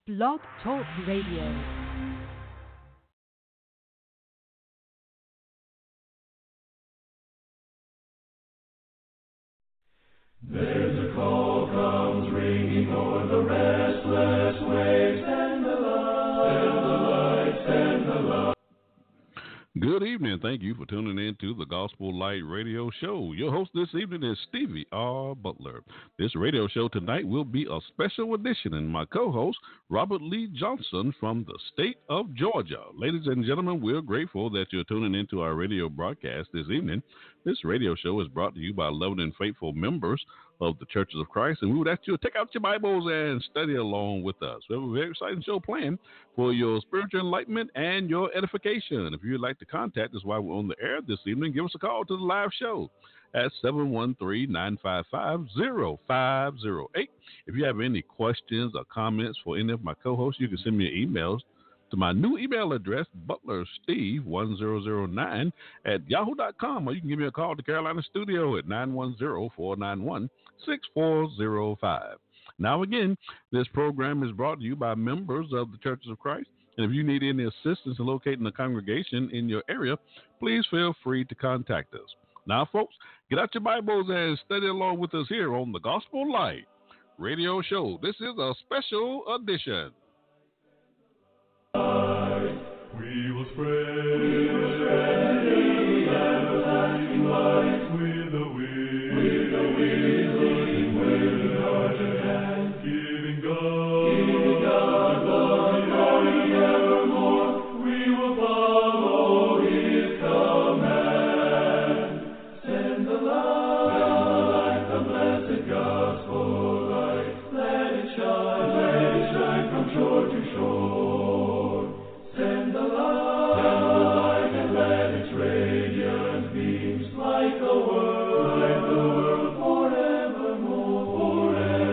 Blog Talk Radio. There's a call comes ringing o'er the restless waves, and the light, and the light. Good evening. Thank you for tuning in to the Gospel Light Radio Show. Your host this evening is Stevie R. Butler. This radio show tonight will be a special edition, and my co-host, Robert Lee Johnson from the state of Georgia. Ladies and gentlemen, we're grateful that you're tuning into our radio broadcast this evening. This radio show is brought to you by loving and faithful members of the Churches of Christ, and we would ask you to take out your Bibles and study along with us. We have a very exciting show planned for your spiritual enlightenment and your edification. If you'd like to contact us while we're on the air this evening, give us a call to the live show at 713-955-0508. If you have any questions or comments for any of my co-hosts, you can send me emails to my new email address, butlersteve1009 at yahoo.com, or you can give me a call to Carolina Studio at 910-491-6405. Now again, this program is brought to you by members of the Churches of Christ, and if you need any assistance in locating a congregation in your area, please feel free to contact us. Now folks, get out your Bibles and study along with us here on the Gospel Light Radio Show. This is a special edition. We will spread the everlasting light with the wind, looking with our hand, giving God glory evermore. We will follow His command. Send the light, the blessed gospel light. Let it shine from shore to shore. Send the light and let its radiant beams light the world forevermore,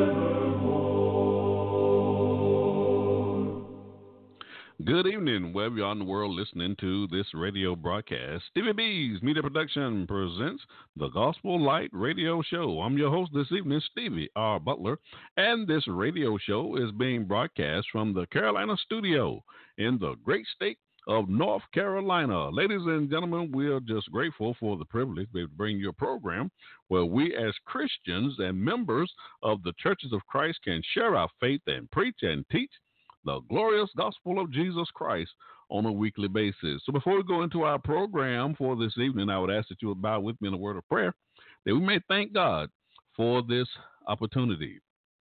forevermore. Good evening, wherever you are in the world listening to this radio broadcast. Stevie B's Media Production presents the Gospel Light Radio Show. I'm your host this evening, Stevie R. Butler, and this radio show is being broadcast from the Carolina Studio in the great state of North Carolina. Ladies and gentlemen, we are just grateful for the privilege to be able to bring you a program where we as Christians and members of the Churches of Christ can share our faith and preach and teach the glorious gospel of Jesus Christ on a weekly basis. So before we go into our program for this evening, I would ask that you would bow with me in a word of prayer that we may thank God for this opportunity.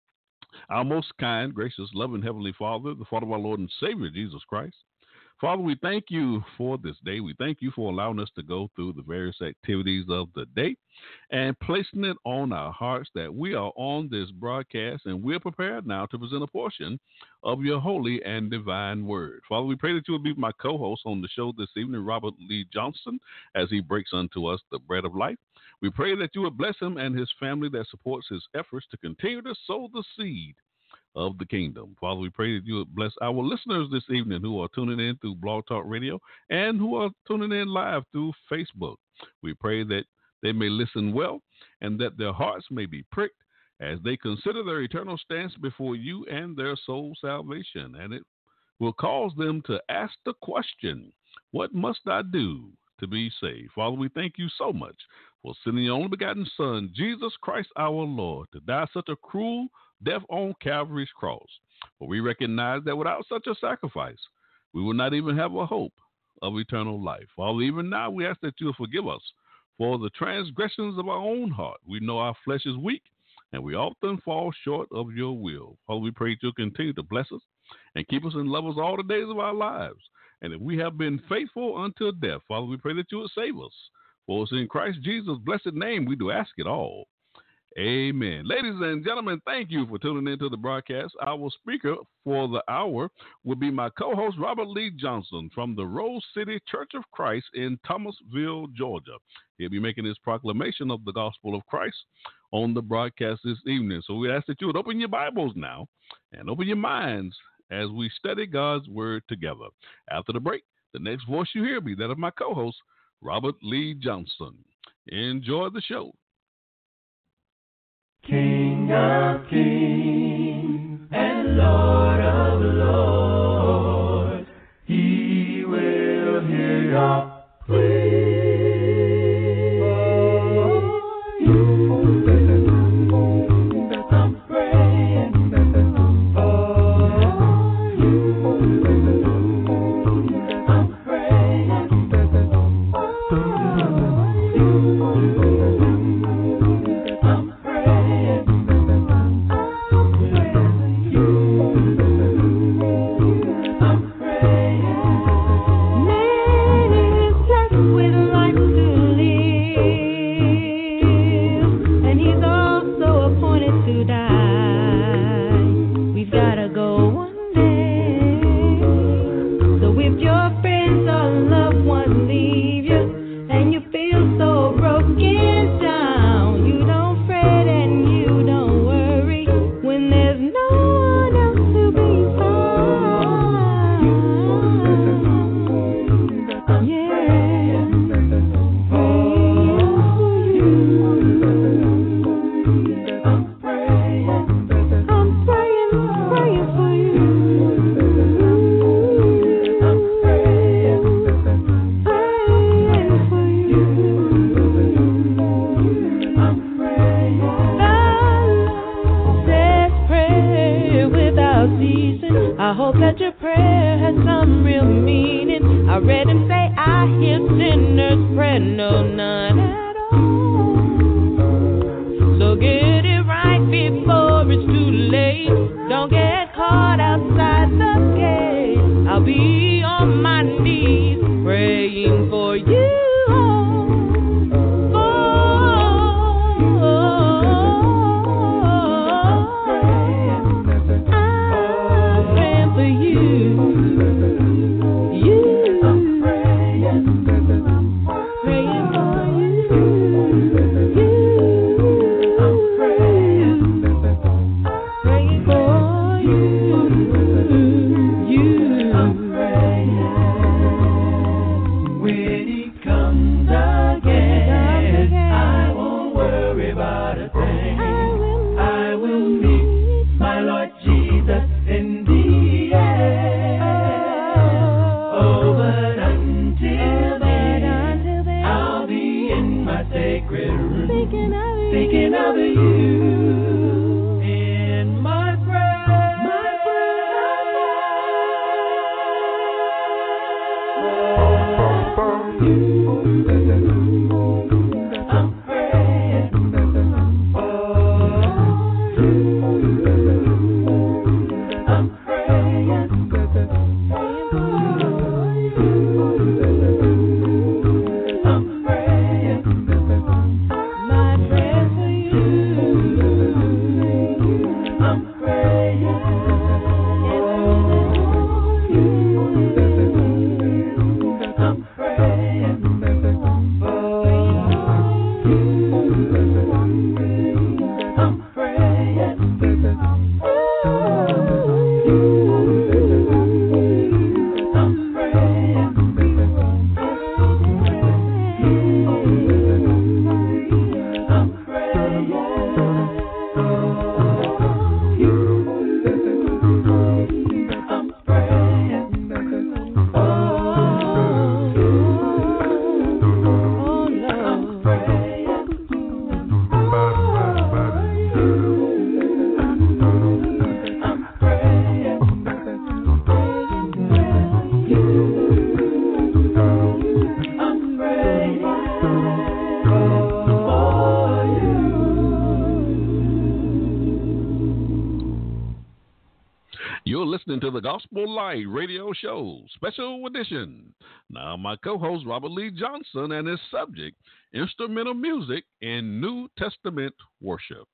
Our most kind, gracious, loving Heavenly Father, the Father of our Lord and Savior, Jesus Christ. Father, we thank you for this day. We thank you for allowing us to go through the various activities of the day and placing it on our hearts that we are on this broadcast and we're prepared now to present a portion of your holy and divine word. Father, we pray that you will be my co-host on the show this evening, Robert Lee Johnson, as he breaks unto us the bread of life. We pray that you would bless him and his family that supports his efforts to continue to sow the seed of the kingdom. Father, we pray that you would bless our listeners this evening who are tuning in through Blog Talk Radio and who are tuning in live through Facebook. We pray that they may listen well and that their hearts may be pricked as they consider their eternal stance before you and their soul salvation. And it will cause them to ask the question, what must I do to be saved? Father, we thank you so much for sending your only begotten Son, Jesus Christ our Lord, to die such a cruel death on Calvary's cross. For we recognize that without such a sacrifice, we will not even have a hope of eternal life. Father, even now we ask that you will forgive us for the transgressions of our own heart. We know our flesh is weak, and we often fall short of your will. Father, we pray that you'll continue to bless us and keep us in love us all the days of our lives. And if we have been faithful until death, Father, we pray that you will save us. For it's in Christ Jesus' blessed name we do ask it all. Amen. Ladies and gentlemen, thank you for tuning into the broadcast. Our speaker for the hour will be my co-host, Robert Lee Johnson from the Rose City Church of Christ in Thomasville, Georgia. He'll be making his proclamation of the gospel of Christ on the broadcast this evening. So we ask that you would open your Bibles now and open your minds as we study God's word together. After the break, the next voice you hear will be that of my co-host, Robert Lee Johnson. Enjoy the show. King of kings and Lord of lords. I hope that your prayer has some real meaning. I read him say, I hear sinners pray, no, none at all. So get it right before it's too late. Don't get caught outside the gate. I'll be on my knees praying for you. To the Gospel Light Radio Show, Special Edition. Now, my co-host, Robert Lee Johnson, and his subject, Instrumental Music in New Testament Worship.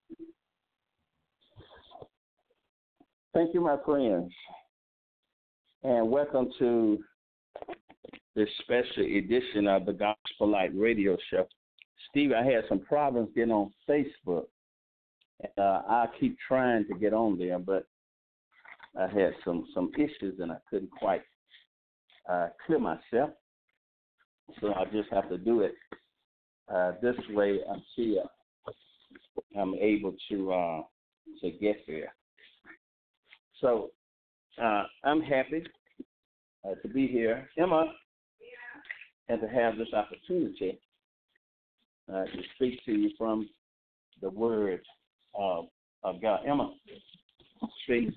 Thank you, my friends, and welcome to this special edition of the Gospel Light Radio Show. Steve, I had some problems getting on Facebook, and I keep trying to get on there, but I had some issues and I couldn't quite clear myself, so I just have to do it this way until I'm able to get there. So I'm happy to be here, Emma, and to have this opportunity to speak to you from the Word of God. Emma, speak.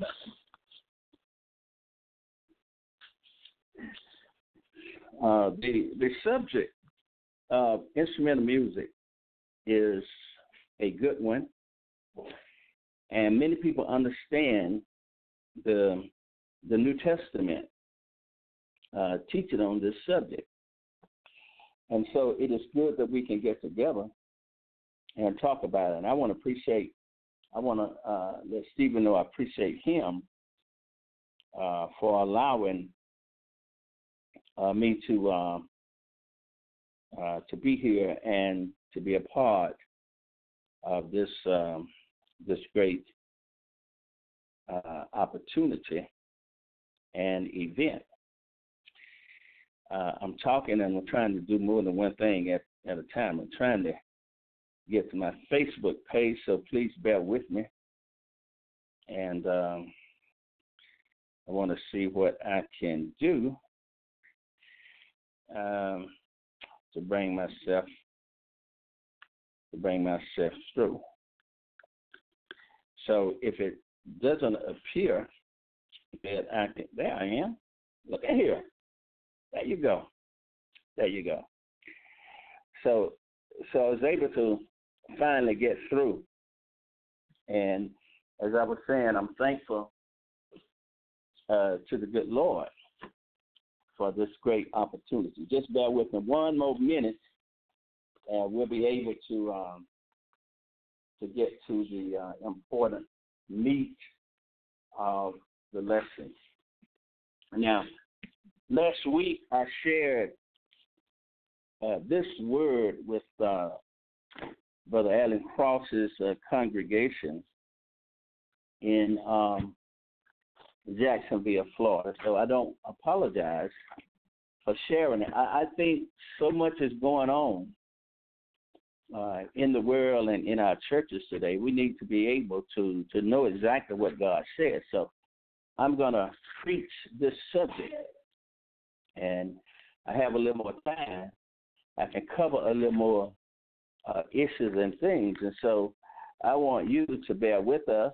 The subject of instrumental music is a good one, and many people understand the New Testament teaching on this subject, and so it is good that we can get together and talk about it. And I want to let Stephen know I appreciate him for allowing me to be here and to be a part of this great opportunity and event. I'm talking and I'm trying to do more than one thing at a time. I'm trying to get to my Facebook page, so please bear with me. And I want to see what I can do to bring myself through. So if it doesn't appear bed acting. There I am. Look at here. There you go. There you go. So I was able to finally get through. And as I was saying, I'm thankful to the good Lord for this great opportunity. Just bear with me one more minute, and we'll be able to get to the important meat of the lesson. Now, last week I shared this word with Brother Alan Cross's congregation in Jacksonville, Florida. So I don't apologize for sharing it. I think so much is going on in the world and in our churches today. We need to be able to know exactly what God says. So I'm going to preach this subject, and I have a little more time. I can cover a little more issues and things. And so I want you to bear with us,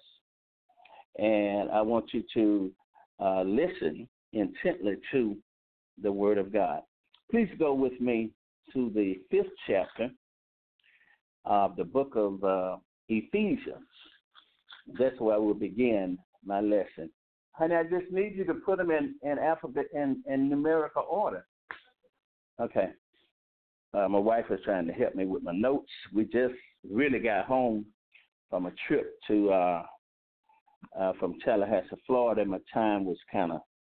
and I want you to listen intently to the Word of God. Please go with me to the 5th chapter of the book of Ephesians. That's where I will begin my lesson. Honey, I just need you to put them in alphabet and numerical order. Okay. My wife is trying to help me with my notes. We just really got home from a trip to from Tallahassee, Florida. My time was kind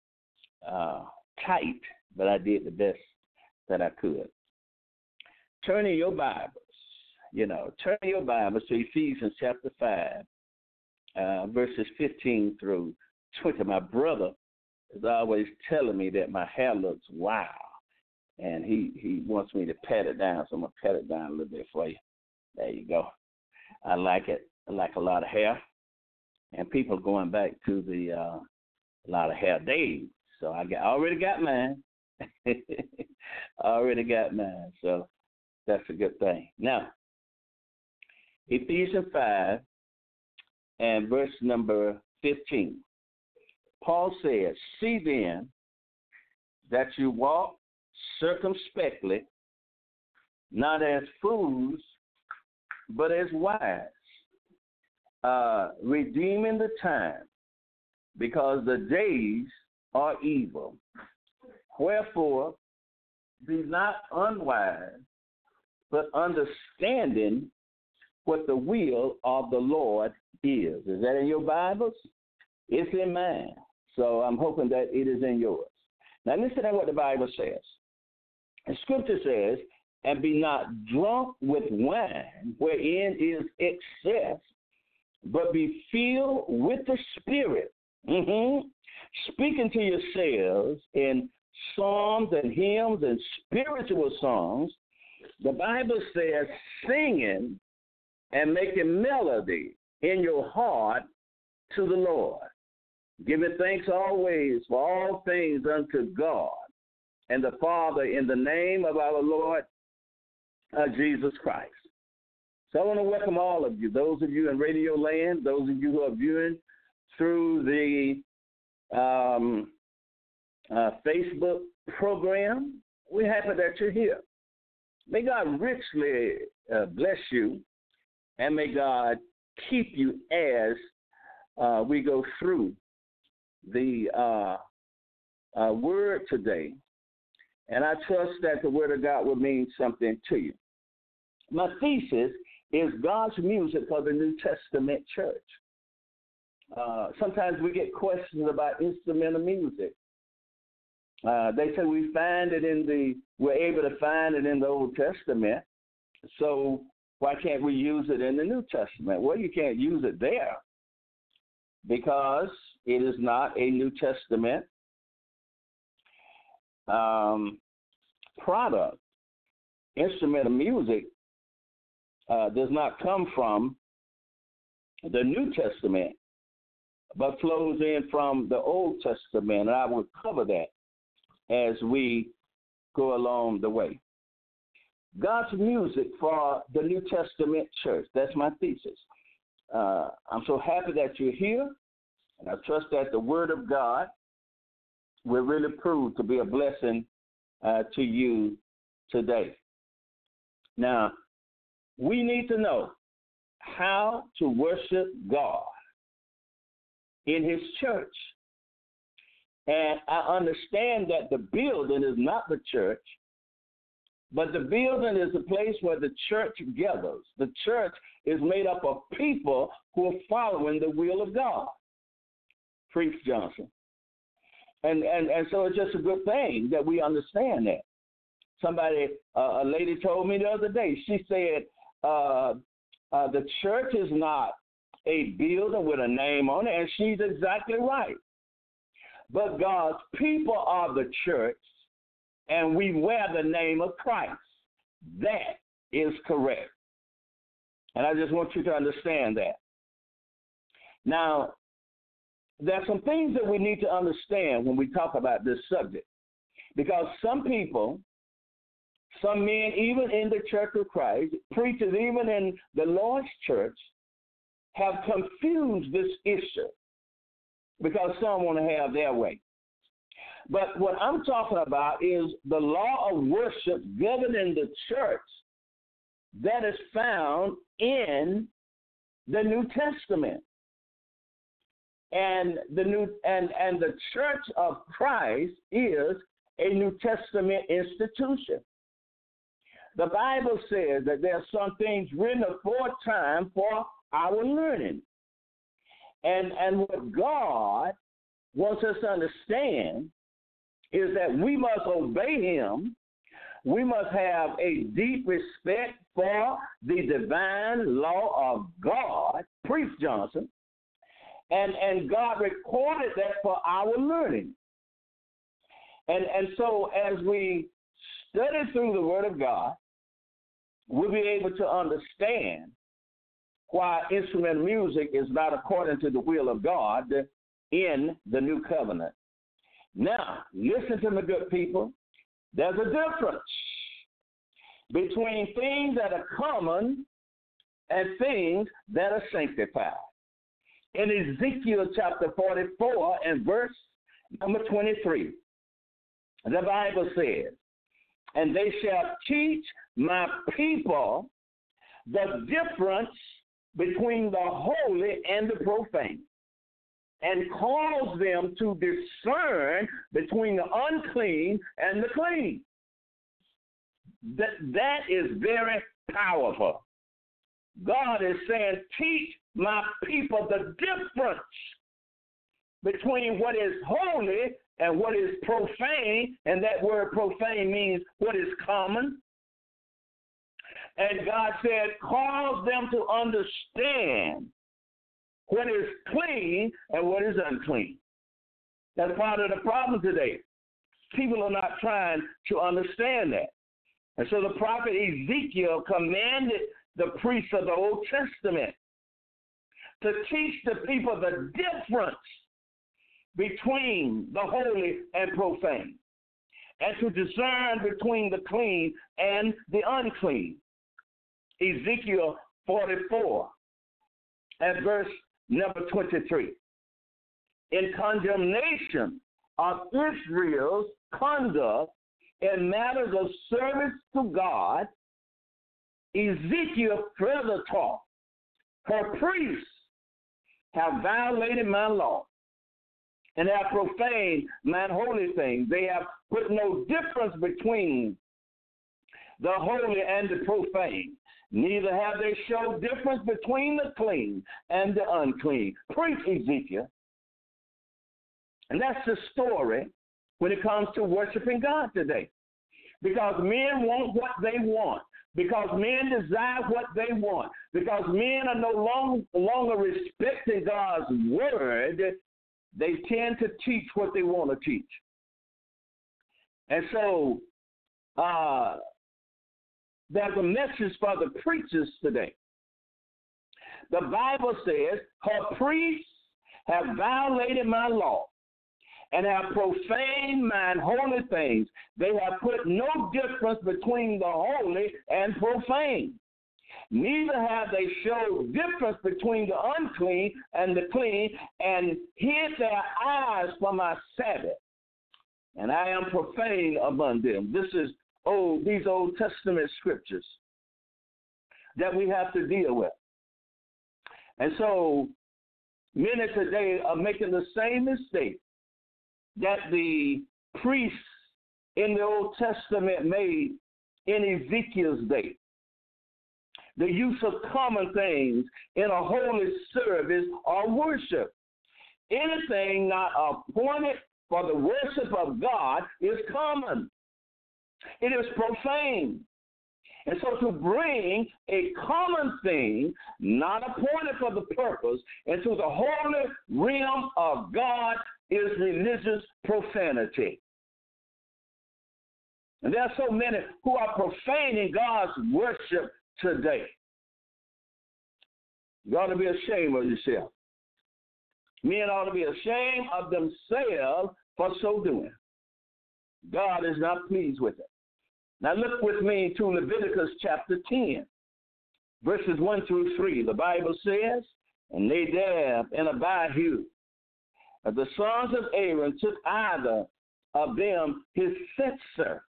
of tight, but I did the best that I could. Turn in your Bibles, turn in your Bibles to Ephesians chapter 5, verses 15 through 20. My brother is always telling me that my hair looks wow, and he wants me to pat it down, so I'm going to pat it down a little bit for you. There you go. I like it. I like a lot of hair, and people going back to the a lot of hair days. So I already got mine. Already got mine, so that's a good thing. Now, Ephesians 5 and verse number 15. Paul says, "See then that you walk circumspectly, not as fools, but as wise, redeeming the time, because the days are evil. Wherefore, be not unwise, but understanding what the will of the Lord is." Is that in your Bibles? It's in mine. So I'm hoping that it is in yours. Now listen to what the Bible says. The scripture says, "And be not drunk with wine, wherein is excess, but be filled with the Spirit, speaking to yourselves in psalms and hymns and spiritual songs." The Bible says, "Singing and making melody in your heart to the Lord, giving thanks always for all things unto God and the Father in the name of our Lord Jesus Christ." So I want to welcome all of you, those of you in Radio Land, those of you who are viewing through the Facebook program. We're happy that you're here. May God richly bless you, and may God keep you as we go through the word today. And I trust that the word of God will mean something to you. My thesis is God's music for the New Testament church. Sometimes we get questions about instrumental music. They say we're able to find it in the Old Testament, so why can't we use it in the New Testament? Well, you can't use it there because it is not a New Testament product. Instrumental music does not come from the New Testament, but flows in from the Old Testament, and I will cover that as we go along the way. God's music for the New Testament church. That's my thesis. I'm so happy that you're here, And I trust that the Word of God will really prove to be a blessing to you today. Now, we need to know how to worship God in His church. And I understand that the building is not the church, but the building is the place where the church gathers. The church is made up of people who are following the will of God. Priest Johnson. And so it's just a good thing that we understand that. Somebody, a lady told me the other day, she said, the church is not a building with a name on it, and she's exactly right. But God's people are the church, and we wear the name of Christ. That is correct. And I just want you to understand that. Now, there are some things that we need to understand when we talk about this subject. Because some people, some men, even in the Church of Christ, preachers even in the Lord's church, have confused this issue because some want to have their way. But what I'm talking about is the law of worship governing the church that is found in the New Testament. And the Church of Christ is a New Testament institution. The Bible says that there are some things written aforetime for our learning. And what God wants us to understand is that we must obey Him. We must have a deep respect for the divine law of God, Priest Johnson, and God recorded that for our learning. And so as we study through the Word of God, we'll be able to understand why instrumental music is not according to the will of God in the New Covenant. Now, listen to me, good people. There's a difference between things that are common and things that are sanctified. In Ezekiel chapter 44 and verse number 23, the Bible says, "And they shall teach my people the difference between the holy and the profane, and cause them to discern between the unclean and the clean." That is very powerful. God is saying, teach my people the difference between what is holy and what is profane, and that word profane means what is common. And God said, cause them to understand what is clean and what is unclean. That's part of the problem today. People are not trying to understand that. And so the prophet Ezekiel commanded the priests of the Old Testament to teach the people the difference between the holy and profane, and to discern between the clean and the unclean. Ezekiel 44 and verse number 23. In condemnation of Israel's conduct in matters of service to God, Ezekiel further taught, her priests have violated my law and have profaned mine holy things. They have put no difference between the holy and the profane. Neither have they showed difference between the clean and the unclean. Preach, Ezekiel. And that's the story when it comes to worshiping God today. Because men want what they want. Because men desire what they want. Because men are no longer respecting God's word, they tend to teach what they want to teach. And so there's a message for the preachers today. The Bible says, her priests have violated my law and have profaned mine holy things. They have put no difference between the holy and profane. Neither have they showed difference between the unclean and the clean, and hid their eyes from my Sabbath. And I am profane among them. This is these Old Testament scriptures that we have to deal with. And so many today are making the same mistake that the priests in the Old Testament made in Ezekiel's day. The use of common things in a holy service or worship. Anything not appointed for the worship of God is common. It is profane. And so to bring a common thing, not appointed for the purpose, into the holy realm of God is religious profanity. And there are so many who are profaning God's worship today. You ought to be ashamed of yourself. Men ought to be ashamed of themselves for so doing. God is not pleased with it. Now look with me to Leviticus chapter 10, verses 1 through 3. The Bible says, and Nadab and Abihu, the sons of Aaron, took either of them his censer.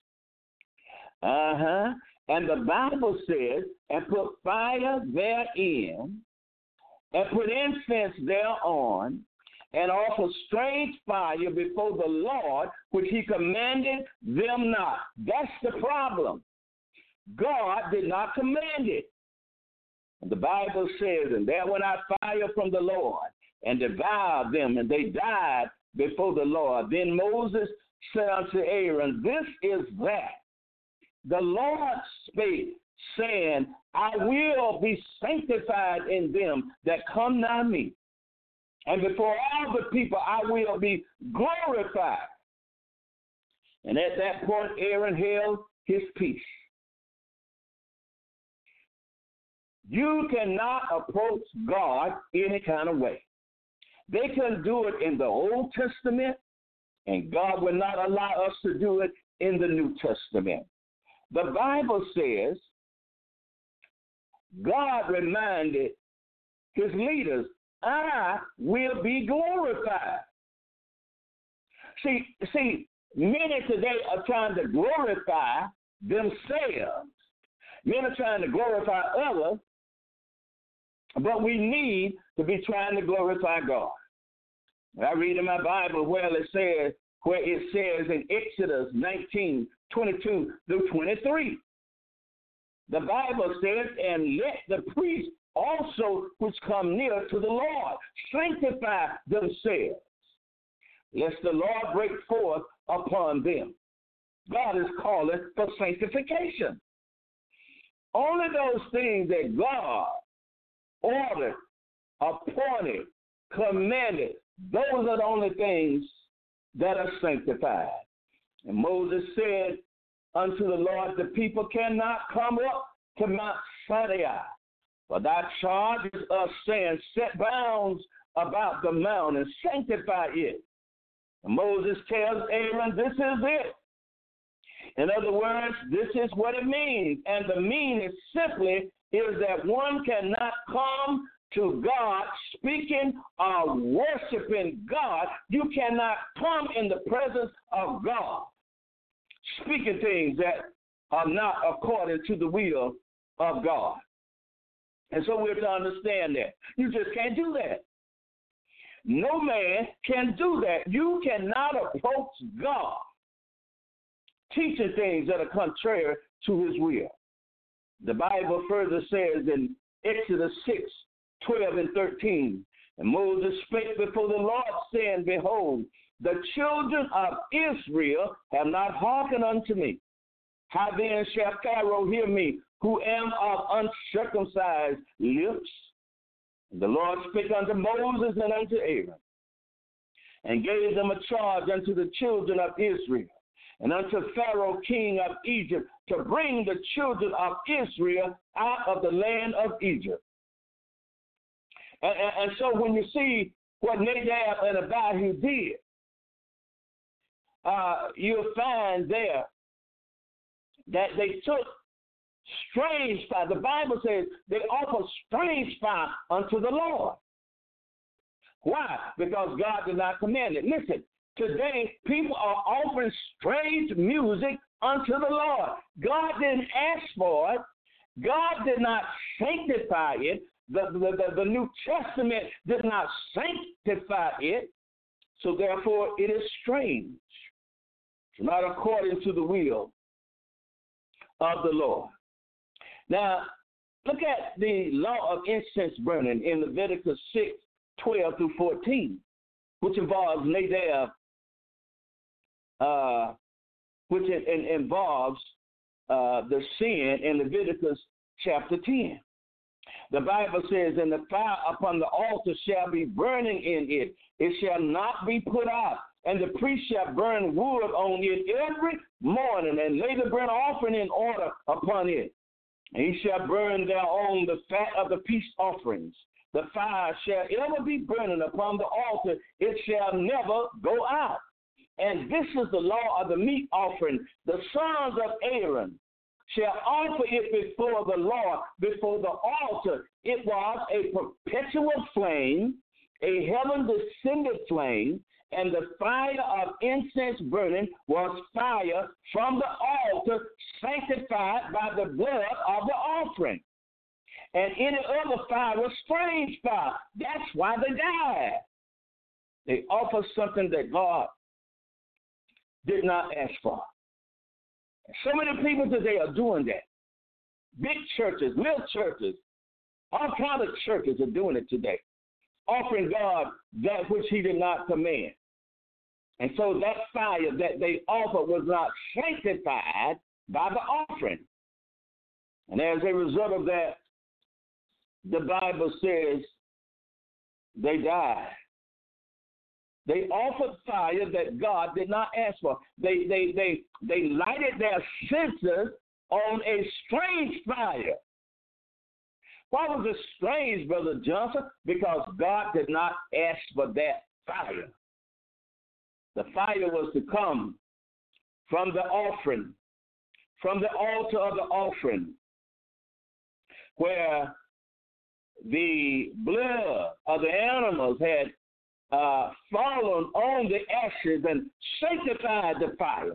And the Bible says, and put fire therein, and put incense thereon, and offer strange fire before the Lord, which he commanded them not. That's the problem. God did not command it. And the Bible says, and there went out fire from the Lord, and devoured them, and they died before the Lord. Then Moses said unto Aaron, this is that. The Lord spake, saying, I will be sanctified in them that come nigh me. And before all the people I will be glorified. And at that point, Aaron held his peace. You cannot approach God any kind of way. They couldn't do it in the Old Testament, and God will not allow us to do it in the New Testament. The Bible says God reminded his leaders, I will be glorified. See, many today are trying to glorify themselves. Many are trying to glorify others, but we need to be trying to glorify God. I read in my Bible where it says in Exodus 19:22-23. The Bible says, and let the priests also which come near to the Lord sanctify themselves, lest the Lord break forth upon them. God is calling for sanctification. Only those things that God ordered, appointed, commanded, those are the only things that are sanctified. And Moses said unto the Lord, the people cannot come up to Mount Sinai, for thy charges us, saying, set bounds about the mount and sanctify it. And Moses tells Aaron, this is it. In other words, this is what it means. And the meaning simply is that one cannot come to God speaking or worshiping God. You cannot come in the presence of God speaking things that are not according to the will of God. And so we're to understand that. You just can't do that. No man can do that. You cannot approach God teaching things that are contrary to his will. The Bible further says in Exodus 6:12-13, and Moses spake before the Lord, saying, behold, the children of Israel have not hearkened unto me. How then shall Pharaoh hear me, who am of uncircumcised lips? And the Lord spake unto Moses and unto Aaron, and gave them a charge unto the children of Israel, and unto Pharaoh king of Egypt, to bring the children of Israel out of the land of Egypt. And so when you see what Nadab and Abihu did, you'll find there that they took strange fire. The Bible says they offer strange fire unto the Lord. Why? Because God did not command it. Listen, today people are offering strange music unto the Lord. God didn't ask for it. God did not sanctify it. The New Testament did not sanctify it. So therefore it is strange. It's not according to the will of the Lord. Now, look at the law of incense burning in Leviticus 6:12 through 14, which involves Nadab, which involves the sin in Leviticus chapter 10. The Bible says, and the fire upon the altar shall be burning in it. It shall not be put out. And the priest shall burn wood on it every morning and lay the burnt offering in order upon it. And he shall burn thereon the fat of the peace offerings. The fire shall ever be burning upon the altar. It shall never go out. And this is the law of the meat offering. The sons of Aaron shall offer it before the Lord, before the altar. It was a perpetual flame, a heaven-descended flame, and the fire of incense burning was fire from the altar, sanctified by the blood of the offering. And any other fire was strange fire. That's why they died. They offered something that God did not ask for. So many people today are doing that. Big churches, little churches, all kinds of churches are doing it today, offering God that which he did not command. And so that fire that they offered was not sanctified by the offering. And as a result of that, the Bible says they died. They offered fire that God did not ask for. They lighted their senses on a strange fire. Why was it strange, Brother Johnson? Because God did not ask for that fire. The fire was to come from the offering, from the altar of the offering, where the blood of the animals had fallen on the ashes and sanctified the fire.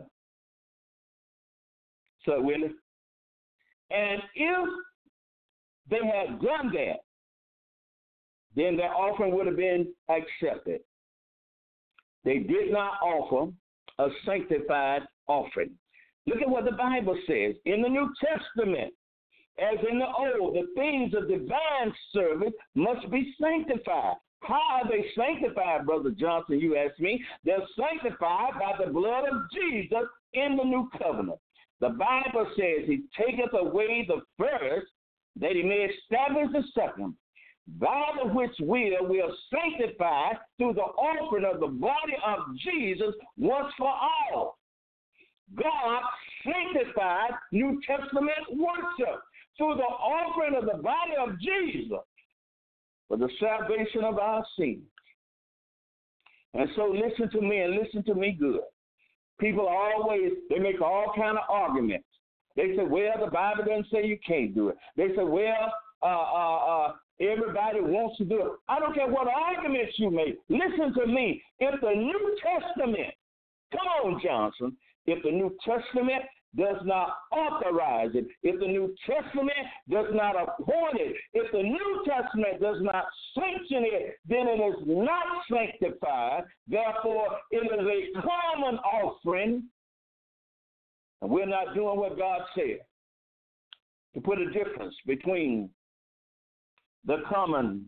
So, Willie, and if they had done that, then their offering would have been accepted. They did not offer a sanctified offering. Look at what the Bible says in the New Testament. As in the Old, the things of divine service must be sanctified. How are they sanctified, Brother Johnson, you ask me? They're sanctified by the blood of Jesus in the new covenant. The Bible says he taketh away the first, that he may establish the second, by the which we are sanctified through the offering of the body of Jesus once for all. God sanctified New Testament worship through the offering of the body of Jesus for the salvation of our sins. And so listen to me and listen to me good. People always, they make all kind of arguments. They say, well, the Bible doesn't say you can't do it. They say, well, everybody wants to do it. I don't care what arguments you make. Listen to me. If the New Testament, come on, Johnson, if the New Testament does not authorize it, if the New Testament does not appoint it, if the New Testament does not sanction it, then it is not sanctified. Therefore, it is a common offering, and we're not doing what God said. To put a difference between the common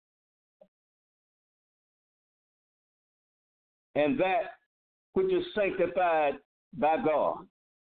and that which is sanctified by God.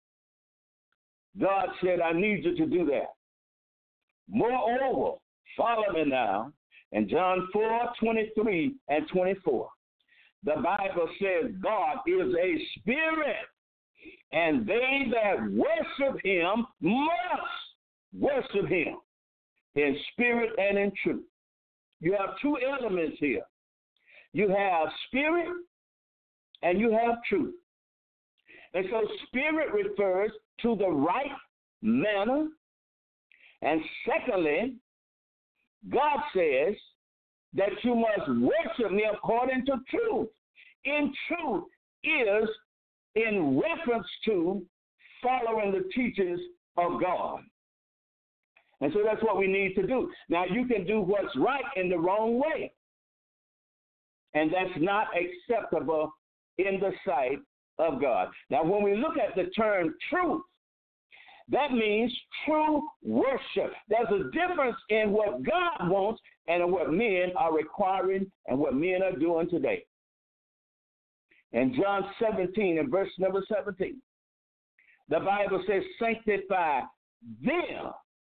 God said, I need you to do that. Moreover, follow me now, in John 4:23 and 24. The Bible says God is a spirit, and they that worship him must worship him in spirit and in truth. You have two elements here. You have spirit and you have truth. And so spirit refers to the right manner And secondly, God says that you must worship me according to truth. In truth is in reference to following the teachings of God. And so that's what we need to do. Now, you can do what's right in the wrong way, and that's not acceptable in the sight of God. Now, when we look at the term truth, that means true worship. There's a difference in what God wants and what men are requiring and what men are doing today. In John 17 and verse number 17, the Bible says, sanctify them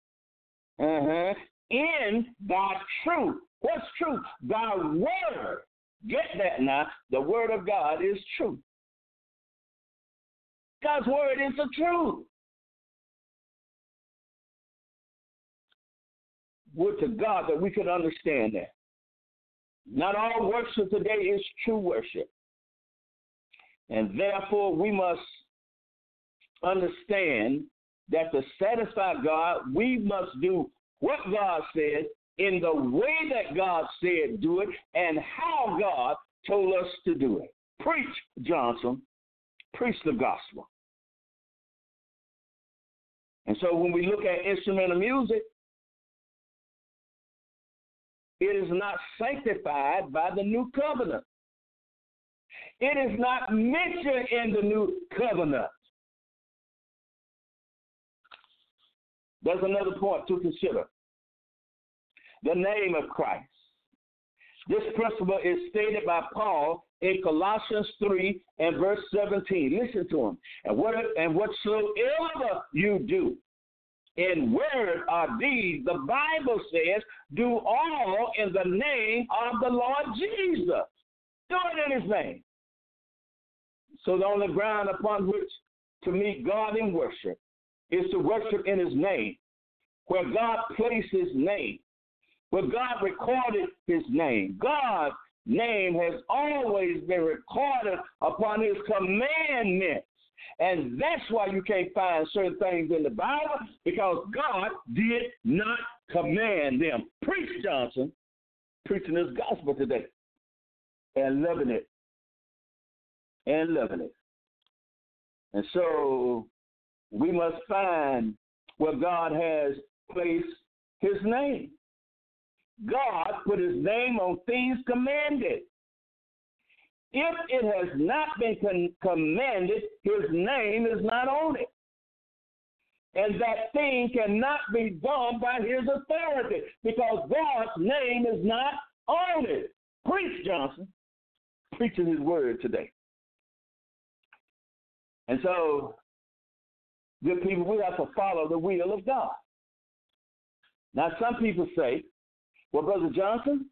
in thy truth. What's truth? Thy word. Get that now. The word of God is true. God's word is the truth. Would to God that we could understand that. Not all worship today is true worship. And therefore, we must understand that to satisfy God, we must do what God said in the way that God said do it and how God told us to do it. Preach, Johnson. Preach the gospel. And so when we look at instrumental music, it is not sanctified by the new covenant. It is not mentioned in the new covenant. There's another point to consider. The name of Christ. This principle is stated by Paul in Colossians 3 and verse 17. Listen to him. And whatsoever you do, in word or deed, the Bible says, do all in the name of the Lord Jesus. Do it in his name. So the only ground upon which to meet God in worship is to worship in his name, where God placed his name, where God recorded his name. God's name has always been recorded upon his commandments. And that's why you can't find certain things in the Bible, because God did not command them. Preach, Johnson, preaching this gospel today and loving it. And loving it. And so we must find where God has placed his name. God put his name on things commanded. If it has not been commanded, his name is not on it. And that thing cannot be done by his authority, because God's name is not on it. Preach, Johnson. Preaching his word today. And so, good people, we have to follow the will of God. Now, some people say, well, Brother Johnson,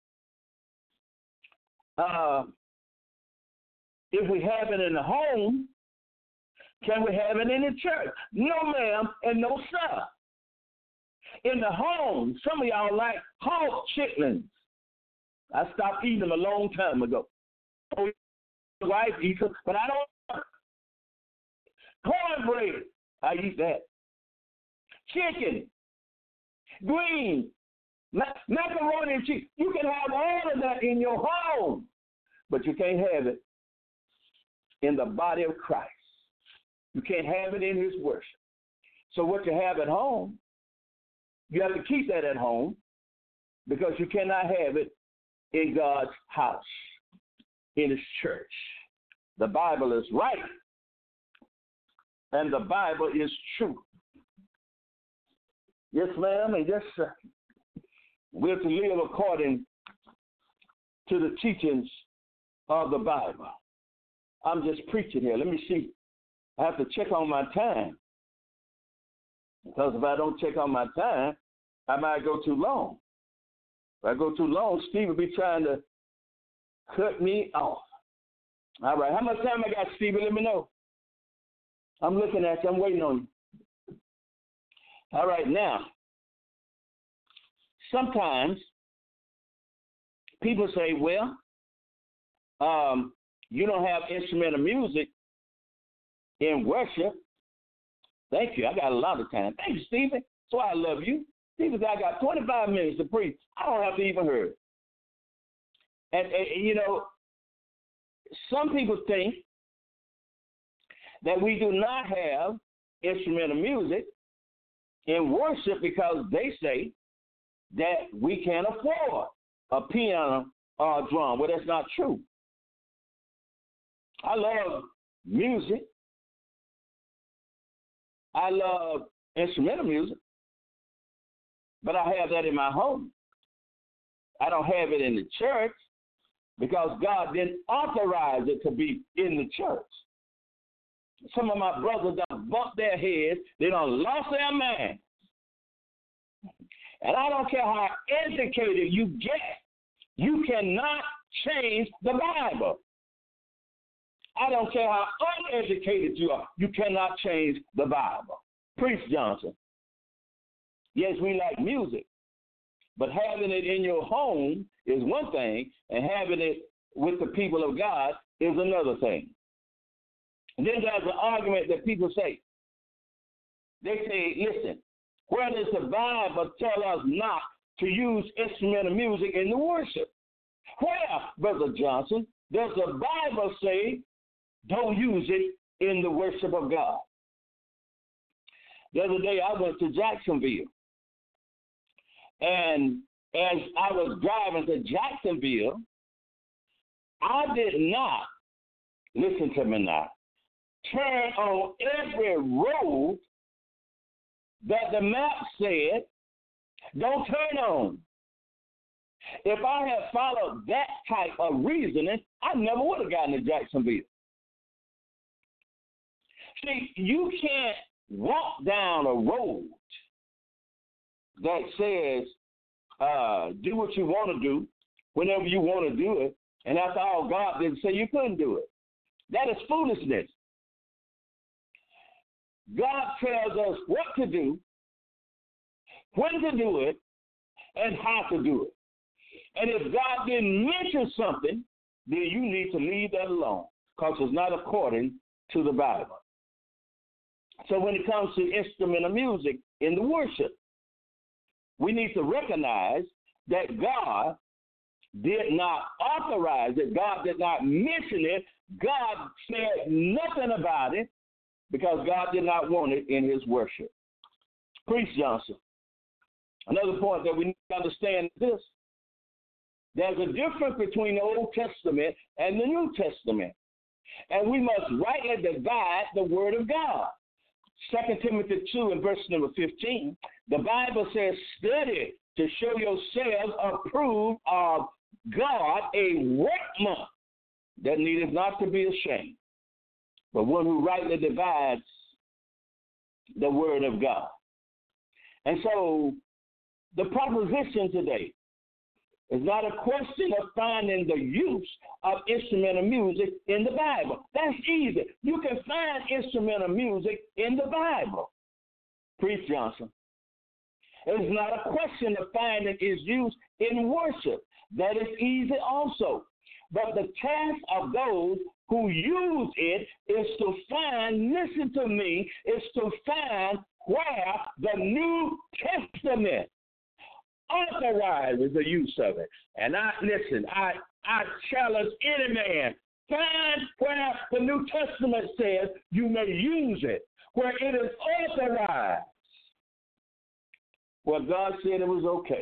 if we have it in the home, can we have it in the church? No, ma'am, and no, sir. In the home, some of y'all like hog chitlins. I stopped eating them a long time ago. My wife eats them, but I don't. Cornbread, I eat that. Chicken, greens, macaroni and cheese. You can have all of that in your home, but you can't have it in the body of Christ. You can't have it in his worship. So what you have at home, you have to keep that at home, because you cannot have it in God's house, in his church. The Bible is right, and the Bible is true. Yes, ma'am, and yes, sir. We're to live according to the teachings of the Bible. I'm just preaching here. Let me see. I have to check on my time, because if I don't check on my time, I might go too long. If I go too long, Steve will be trying to cut me off. All right. How much time I got, Stevie? Let me know. I'm looking at you. I'm waiting on you. All right. Now, sometimes people say, well, you don't have instrumental music in worship. Thank you. I got a lot of time. Thank you, Stevie. That's why I love you. Steve said, I got 25 minutes to preach. I don't have to even hear it. And you know, some people think that we do not have instrumental music in worship because they say that we can't afford a piano or a drum. Well, that's not true. I love music. I love instrumental music, but I have that in my home. I don't have it in the church because God didn't authorize it to be in the church. Some of my brothers done bumped their heads. They done lost their mind. And I don't care how educated you get, you cannot change the Bible. I don't care how uneducated you are, you cannot change the Bible. Priest Johnson. Yes, we like music, but having it in your home is one thing, and having it with the people of God is another thing. And then there's an argument that people say. They say, listen, where does the Bible tell us not to use instrumental music in the worship? Where, Brother Johnson, does the Bible say don't use it in the worship of God? The other day I went to Jacksonville. And as I was driving to Jacksonville, I did not, listen to me now, turn on every road that the map said don't turn on. If I had followed that type of reasoning, I never would have gotten to Jacksonville. See, you can't walk down a road that says do what you want to do whenever you want to do it, and after all, God didn't say you couldn't do it. That is foolishness. God tells us what to do, when to do it, and how to do it. And if God didn't mention something, then you need to leave that alone because it's not according to the Bible. So when it comes to instrumental music in the worship, we need to recognize that God did not authorize it. God did not mention it. God said nothing about it because God did not want it in his worship. Priest Johnson. Another point that we need to understand is this. There's a difference between the Old Testament and the New Testament. And we must rightly divide the word of God. 2 Timothy 2 and verse number 15, the Bible says, study to show yourselves approved of God, a workman that needeth not to be ashamed, but one who rightly divides the word of God. And so the proposition today is not a question of finding the use of instrumental music in the Bible. That's easy. You can find instrumental music in the Bible. Priest Johnson. It's not a question of finding its use in worship. That is easy also. But the task of those who use it is to find, listen to me, is to find where the New Testament authorizes the use of it. And I challenge any man, find where the New Testament says you may use it, where it is authorized. Well, God said it was okay.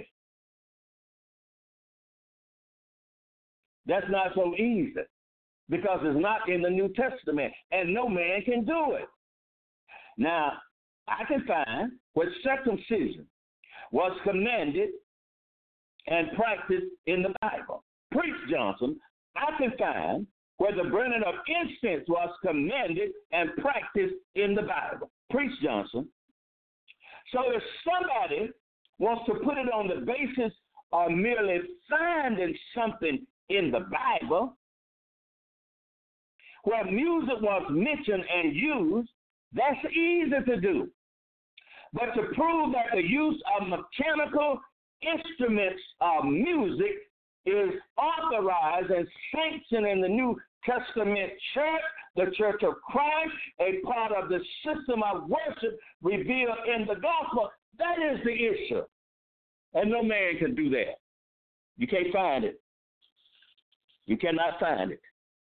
That's not so easy because it's not in the New Testament, and no man can do it. Now, I can find where circumcision was commanded and practiced in the Bible. Priest Johnson, I can find where the burning of incense was commanded and practiced in the Bible. Priest Johnson. So if somebody wants to put it on the basis of merely finding something in the Bible, where music was mentioned and used, that's easy to do. But to prove that the use of mechanical instruments of music is authorized and sanctioned in the New Testament church, the Church of Christ, a part of the system of worship revealed in the gospel, that is the issue. And no man can do that. You can't find it. You cannot find it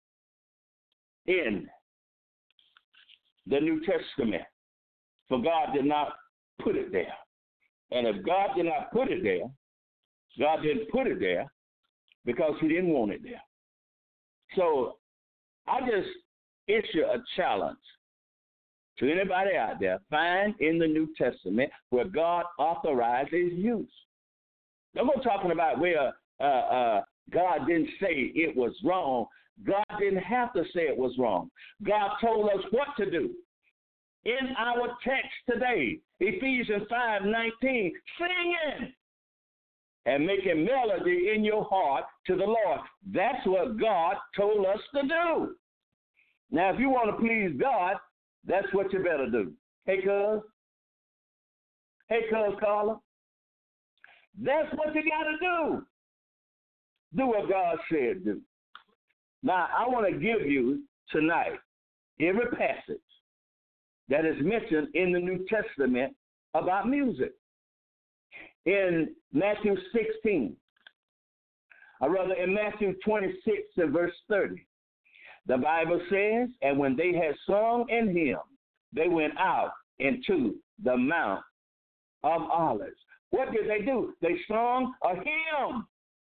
in the New Testament. For God did not put it there. And if God did not put it there, God didn't put it there because he didn't want it there. So I just issue a challenge to anybody out there. Find in the New Testament where God authorizes use. I'm not talking about where God didn't say it was wrong. God didn't have to say it was wrong. God told us what to do. In our text today, Ephesians 5:19, singing and making melody in your heart to the Lord. That's what God told us to do. Now, if you want to please God, that's what you better do. Hey, cuz. Hey, cuz, Carla. That's what you got to do. Do what God said do. Now, I want to give you tonight every passage that is mentioned in the New Testament about music. In Matthew 16, or rather in Matthew 26 and verse 30, the Bible says, and when they had sung an hymn, they went out into the Mount of Olives. What did they do? They sung a hymn.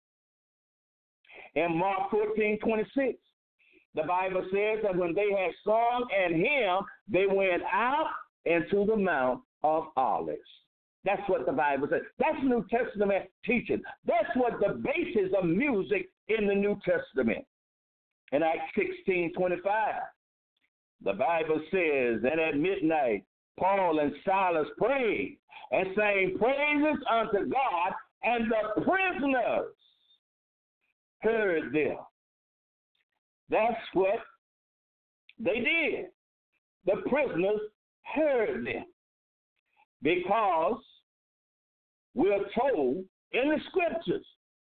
In Mark 14:26, the Bible says that when they had sung an hymn, they went out into the Mount of Olives. That's what the Bible says. That's New Testament teaching. That's what the basis of music in the New Testament. In Acts 16:25, the Bible says that at midnight, Paul and Silas prayed and sang praises unto God, and the prisoners heard them. That's what they did. The prisoners heard them because we're told in the scriptures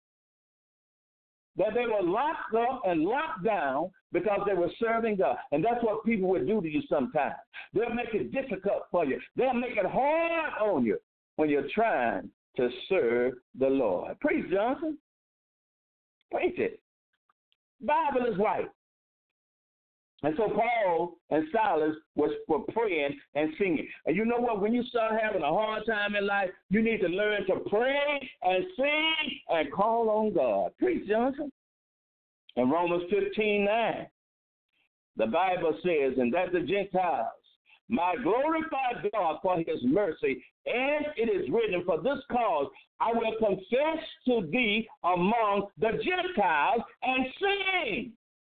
that they were locked up and locked down because they were serving God. And that's what people would do to you sometimes. They'll make it difficult for you. They'll make it hard on you when you're trying to serve the Lord. Preach, Johnson. Preach it. Bible is right. And so Paul and Silas were praying and singing. And you know what? When you start having a hard time in life, you need to learn to pray and sing and call on God. Preach, Johnson. In Romans 15:9, the Bible says, and that the Gentiles might glorify God for his mercy, and it is written, for this cause I will confess to thee among the Gentiles and sing.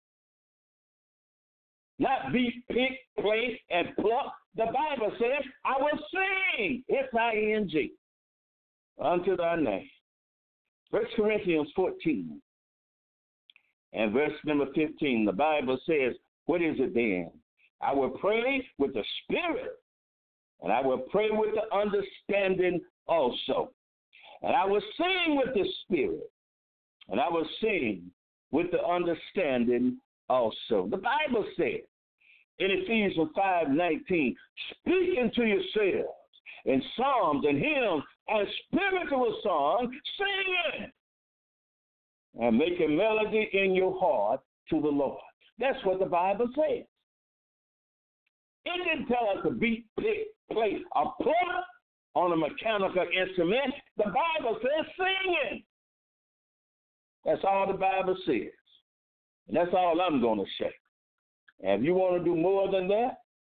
Not beat, pick, play, and pluck. The Bible says, I will sing, S-I-N-G, unto thy name. 1 Corinthians 14 and verse number 15, the Bible says, what is it then? I will pray with the Spirit, and I will pray with the understanding also. And I will sing with the Spirit, and I will sing with the understanding also. The Bible says in Ephesians 5:19, speaking to yourselves in psalms and hymns and spiritual songs, singing and making melody in your heart to the Lord. That's what the Bible says. It didn't tell us to beat, pick, play, or pluck on a mechanical instrument. The Bible says singing. That's all the Bible says. And that's all I'm going to say. And if you want to do more than that,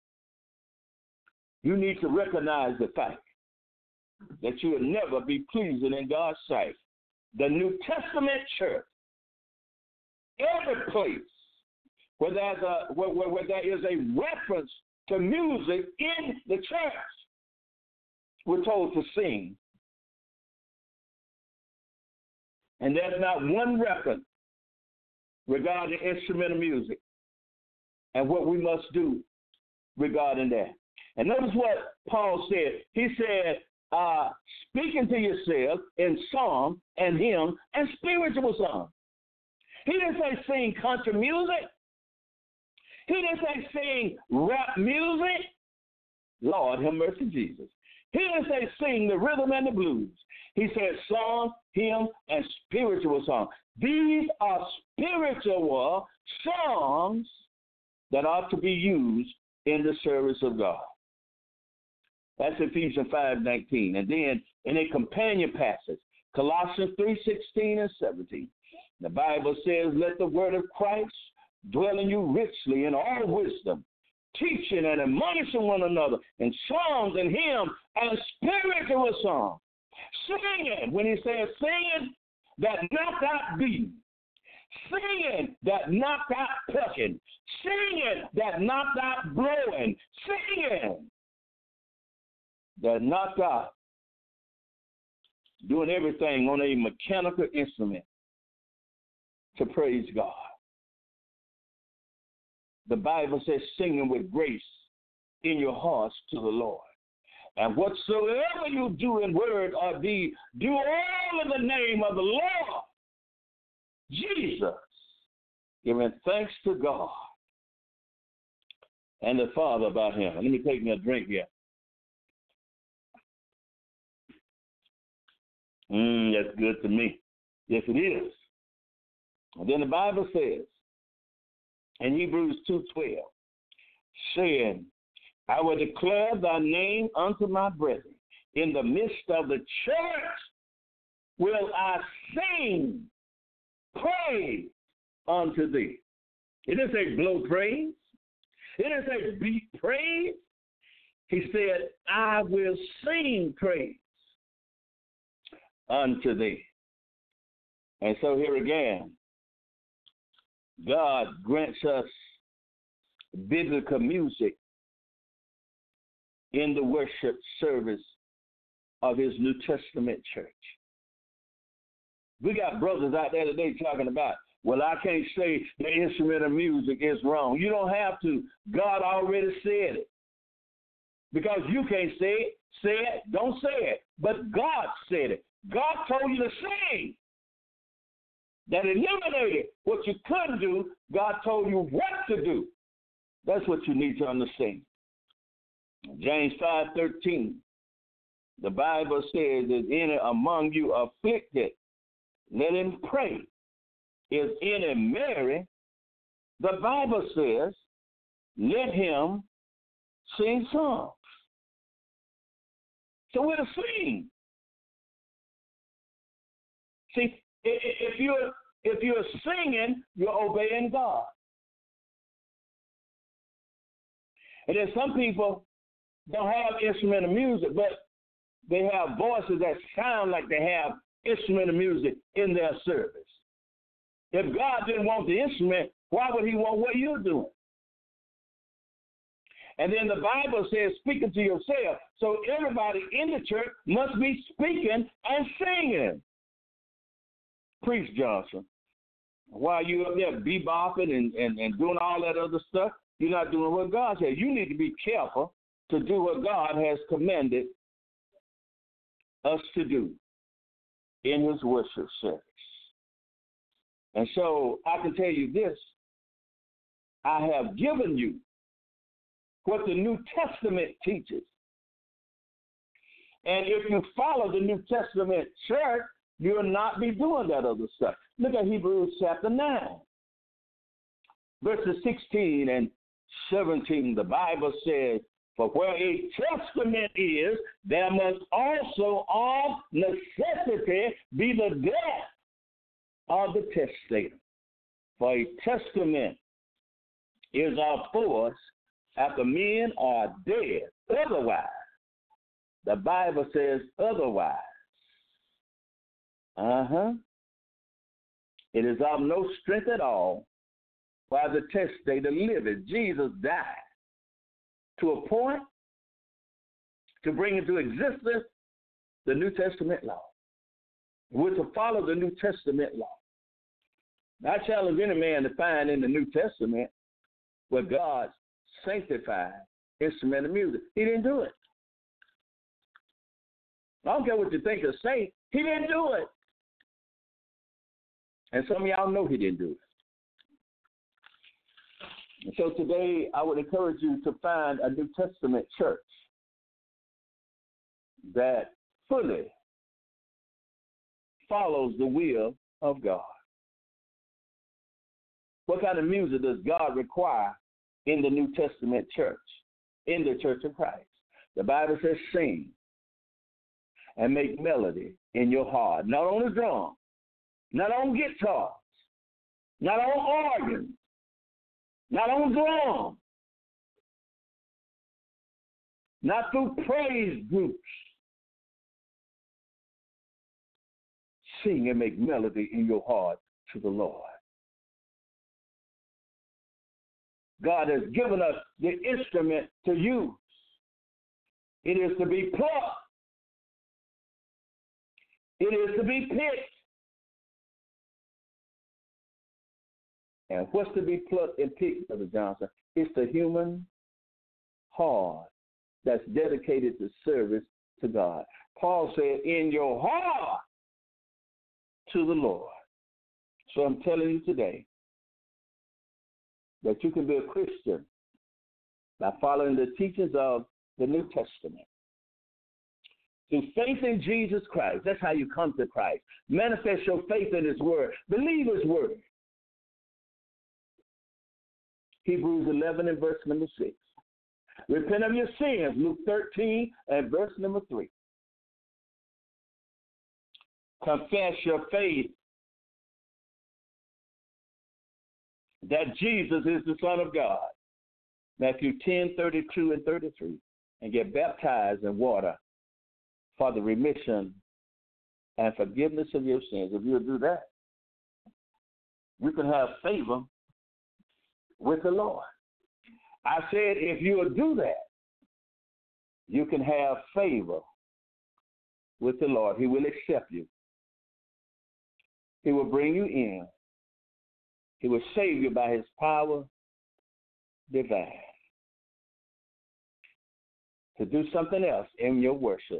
you need to recognize the fact that you will never be pleasing in God's sight. The New Testament church, every place where there is a reference to music in the church, we're told to sing. And there's not one reference regarding instrumental music and what we must do regarding that. And notice what Paul said. He said, speaking to yourself in psalm and hymn and spiritual song. He didn't say sing country music. He didn't say sing rap music. Lord have mercy, Jesus. He didn't say sing the rhythm and the blues. He said song, hymn, and spiritual song. These are spiritual songs that ought to be used in the service of God. That's Ephesians 5:19. And then in a companion passage, Colossians 3:16 and 17, the Bible says, let the word of Christ dwell in you richly in all wisdom, teaching and admonishing one another in songs and hymns and spiritual songs. Singing, when he says singing, that knocked out beat. Singing that knocked out plucking. Singing that knocked out blowing. Singing that knocked out doing everything on a mechanical instrument to praise God. The Bible says singing with grace in your hearts to the Lord. And whatsoever you do in word or deed, do all in the name of the Lord Jesus, giving thanks to God and the Father about him. Let me take me a drink here. That's good to me. Yes, it is. And then the Bible says in Hebrews 2:12, saying, I will declare thy name unto my brethren. In the midst of the church will I sing praise unto thee. It didn't say blow praise. It didn't say beat praise. He said, I will sing praise unto thee. And so here again, God grants us biblical music in the worship service of his New Testament church. We got brothers out there today talking about, well, I can't say the instrument of music is wrong. You don't have to. God already said it. Because you can't say it, don't say it. But God said it. God told you to sing. That eliminated what you couldn't do. God told you what to do. That's what you need to understand. James 5:13, the Bible says, is any among you afflicted, let him pray. Is any merry? The Bible says, let him sing songs. So we're to sing. See, if you're singing, you're obeying God. And then some people don't have instrumental music, but they have voices that sound like they have instrumental music in their service. If God didn't want the instrument, why would he want what you're doing? And then the Bible says, speaking to yourself. So everybody in the church must be speaking and singing. Priest Johnson, while you're up there bebopping and doing all that other stuff, you're not doing what God says. You need to be careful to do what God has commanded us to do in his worship service. And so I can tell you this. I have given you what the New Testament teaches. And if you follow the New Testament church, you'll not be doing that other stuff. Look at Hebrews chapter 9, verses 16 and 17. The Bible says, for where a testament is, there must also of necessity be the death of the testator. For a testament is of force after men are dead. Otherwise, the Bible says otherwise. It is of no strength at all while the testator liveth. Jesus died to a point to bring into existence the New Testament law. We're to follow the New Testament law. I challenge any man to find in the New Testament where God sanctified instrumental music. He didn't do it. I don't care what you think or say. He didn't do it. And some of y'all know he didn't do it. And so today I would encourage you to find a New Testament church that fully follows the will of God. What kind of music does God require in the New Testament church, in the Church of Christ? The Bible says sing and make melody in your heart, not on the drum, not on guitars, not on organs, not on drums, not through praise groups. Sing and make melody in your heart to the Lord. God has given us the instrument to use. It is to be plucked. It is to be picked. And what's to be plucked and picked, Brother Johnson? It's the human heart that's dedicated to service to God. Paul said, in your heart to the Lord. So I'm telling you today that you can be a Christian by following the teachings of the New Testament. Through faith in Jesus Christ, that's how you come to Christ. Manifest your faith in His Word. Believe His Word. Hebrews 11 and verse number 6. Repent of your sins, Luke 13 and verse number 3. Confess your faith that Jesus is the Son of God, Matthew 10, 32 and 33, and get baptized in water for the remission and forgiveness of your sins. If you'll do that, you can have favor with the Lord. I said, if you'll do that, you can have favor with the Lord. He will accept you. He will bring you in. He will save you by His power divine. To do something else in your worship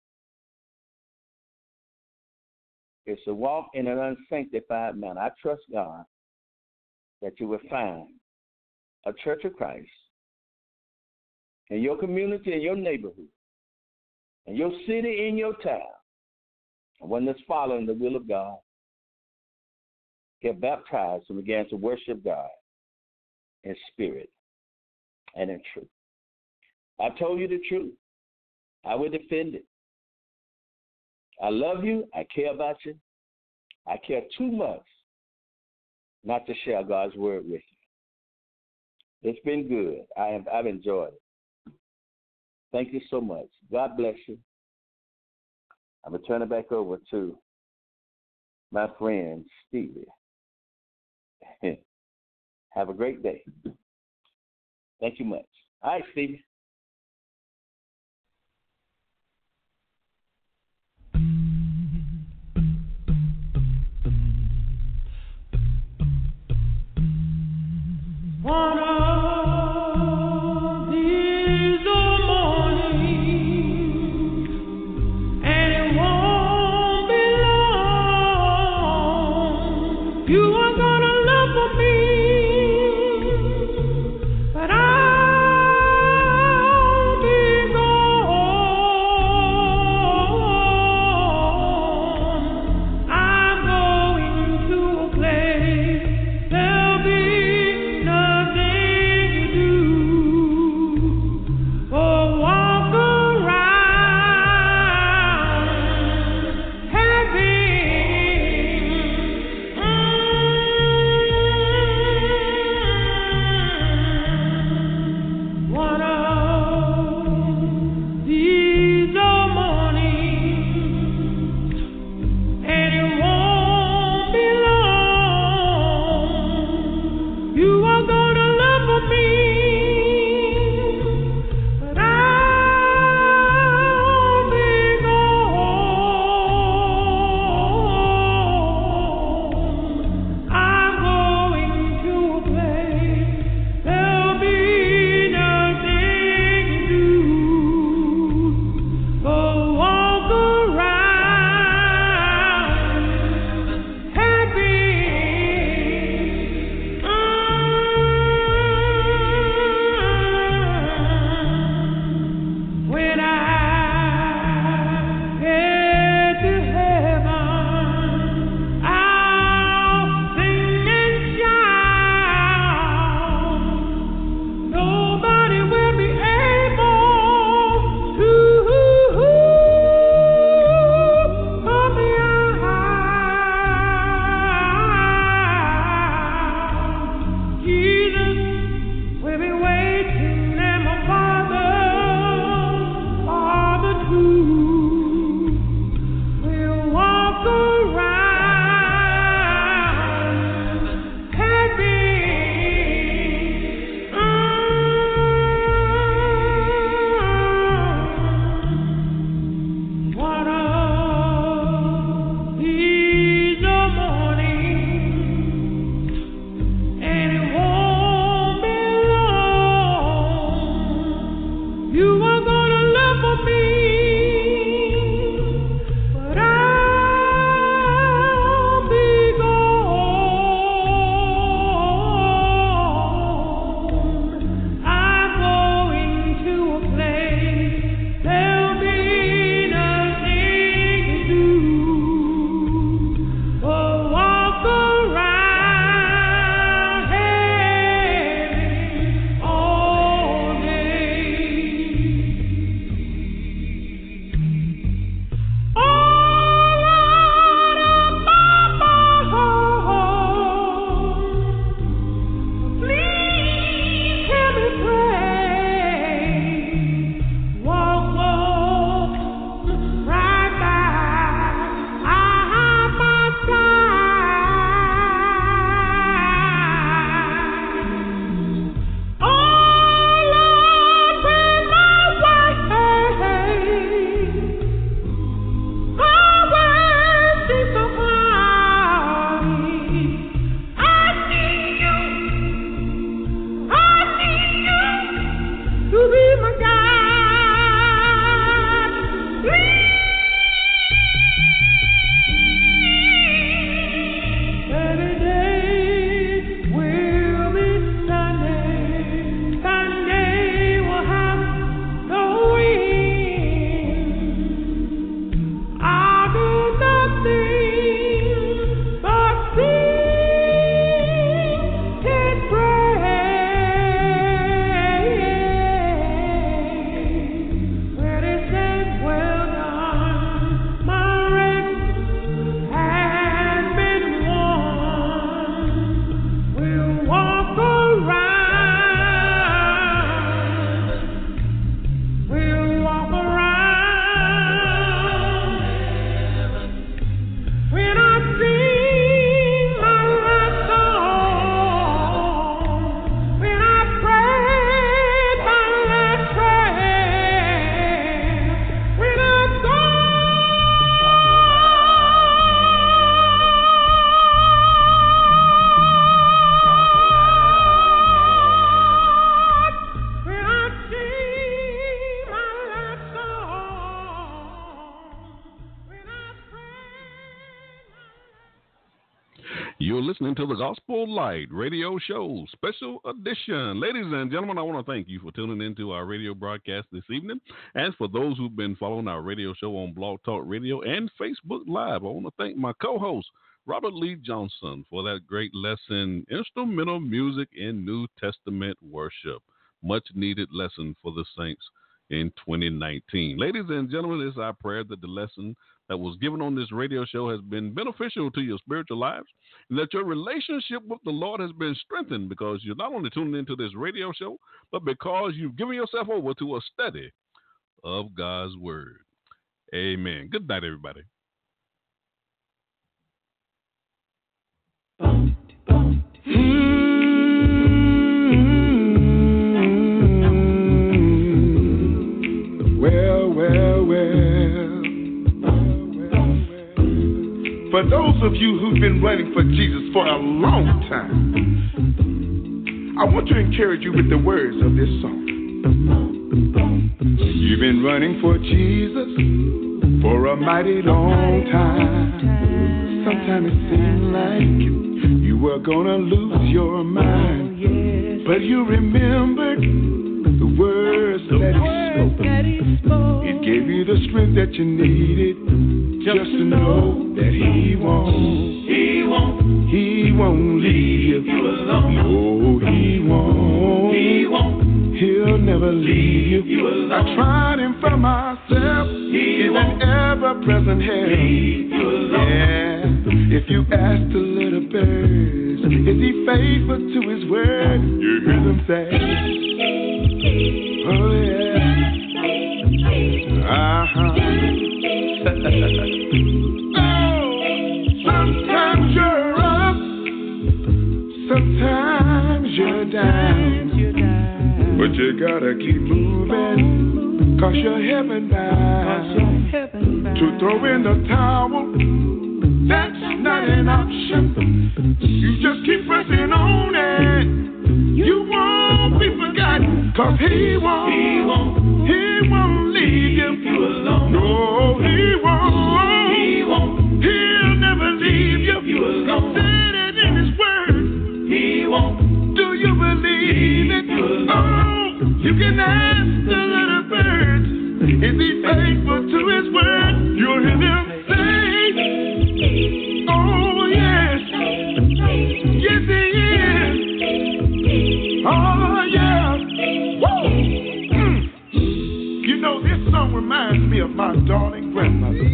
is to walk in an unsanctified manner. I trust God that you will find a Church of Christ in your community, in your neighborhood, in your city, in your town, and one that's following the will of God. Get baptized and began to worship God in spirit and in truth. I told you the truth. I will defend it. I love you. I care about you. I care too much not to share God's word with you. It's been good. I've enjoyed it. Thank you so much. God bless you. I'm going to turn it back over to my friend Stevie. Have a great day. Thank you much. All right, Stevie. One of these mornings, and it won't be long. You are gonna love for me, but I listening to the Gospel Light Radio Show, special edition. Ladies and gentlemen, I want to thank you for tuning into our radio broadcast this evening. And for those who've been following our radio show on Blog Talk Radio and Facebook Live, I want to thank my co-host, Robert Lee Johnson, for that great lesson, Instrumental Music in New Testament Worship. Much needed lesson for the saints in 2019. Ladies and gentlemen, it's our prayer that the lesson that was given on this radio show has been beneficial to your spiritual lives, and that your relationship with the Lord has been strengthened because you're not only tuning into this radio show, but because you've given yourself over to a study of God's Word. Amen. Good night, everybody. For those of you who've been running for Jesus for a long time, I want to encourage you with the words of this song. You've been running for Jesus for a mighty long time. Sometimes it seemed like you were gonna lose your mind, but you remembered the words that he spoke. It gave you the strength that you needed just to know that he won't leave you alone. No, he won't. He'll never leave you alone. I tried him for myself. He's an ever-present help. Yeah. If you ask the little birds, is he faithful to his word? You hear them say, oh yeah. Uh-huh. Sometimes you're up, sometimes you're down, but you gotta keep moving, cause you're heaven bound. To throw in the towel, that's not an option. You just keep pressing on it. You won't be forgotten, cause he won't leave you alone. No, he won't. He'll never leave you alone. He said it in his word. He won't. Do you believe it? Oh, you can ask the little birds. Is he faithful to his word? You'll hear them say, oh yes. Yes he is. Oh yeah. Woo. You know, this song reminds me of my darling grandmother.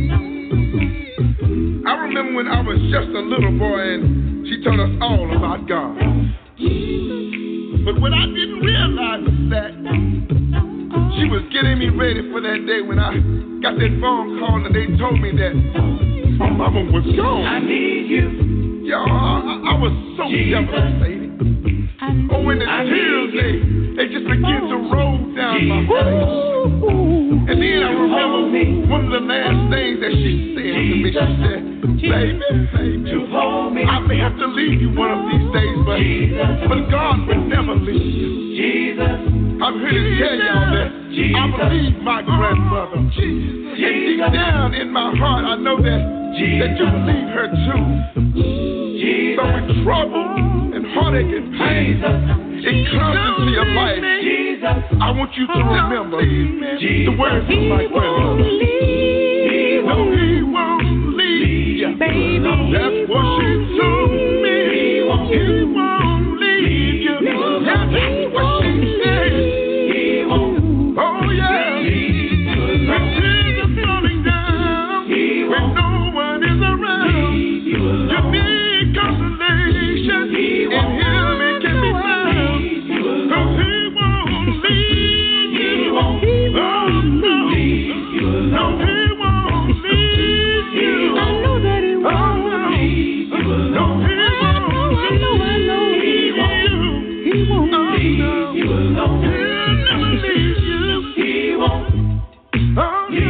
I remember when I was just a little boy and she told us all about God. But what I didn't realize was that she was getting me ready for that day when I got that phone call and they told me that my mama was gone. I need you. Y'all, I was so devastated. Oh, when the tears, they just began to roll down my face. And then I remember one of the last things that she said to me. She said, baby, I may have to leave you one of these days, but God will never leave you. I'm here to tell y'all that I believe my grandmother. And deep down in my heart, I know that you believe her too. So when trouble and heartache and pain, it comes into your life, I want you to remember the words of my grandmother. No, he won't leave you. That's what she told me. He won't leave you. That's what she said. Oh yeah. When tears are falling down, when no one is around, you need consolation, and healing can be found. Cause he won't leave you. Oh no, no, he won't leave you. I know that he won't. No, he won't leave you. He won't leave you alone. He'll never leave you. He won't. Oh no.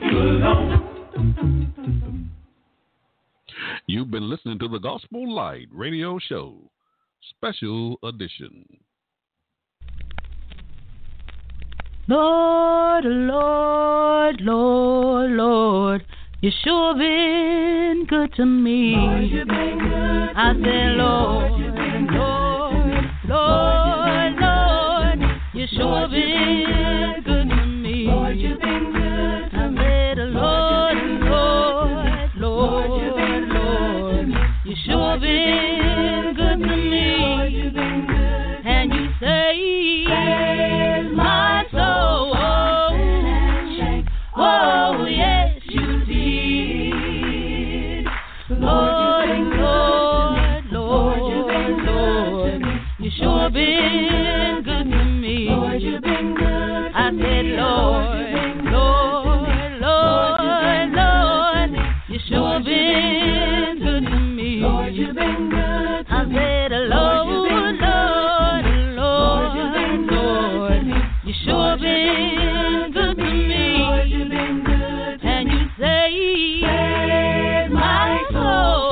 You've been listening to the Gospel Light Radio Show, special edition. Lord, Lord, Lord, Lord, You sure been good to me. Lord, you've been good to I me. said, Lord, Lord, you've been good to me. Lord, you sure been good to me. Lord, you've been good to me. I said, Lord, you sure been good to me. And you saved my soul. Oh, yes, you did. Lord, you sure been good to me. Lord, you've been good to I said, me. Lord, you sure been good to me. Lord, you've been good to I me. said, Lord, you sure been good to me. Lord, you've been good to And me. you saved my soul.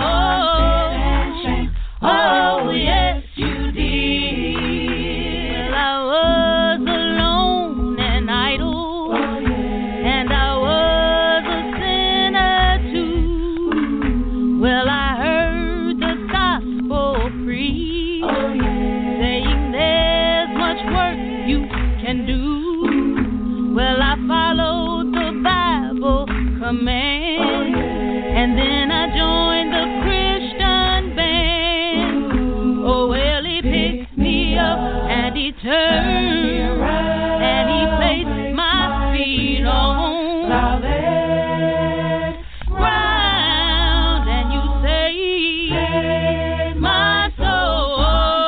Oh, yes, you did. I was alone and idle, and I was a sinner too. Well, I heard the gospel preached, saying there's much work you can do. Well, I followed the Bible command, and then I joined the Christian band. Oh, well, he picked me up and he turned and he placed my feet on solid ground, and you saved my soul.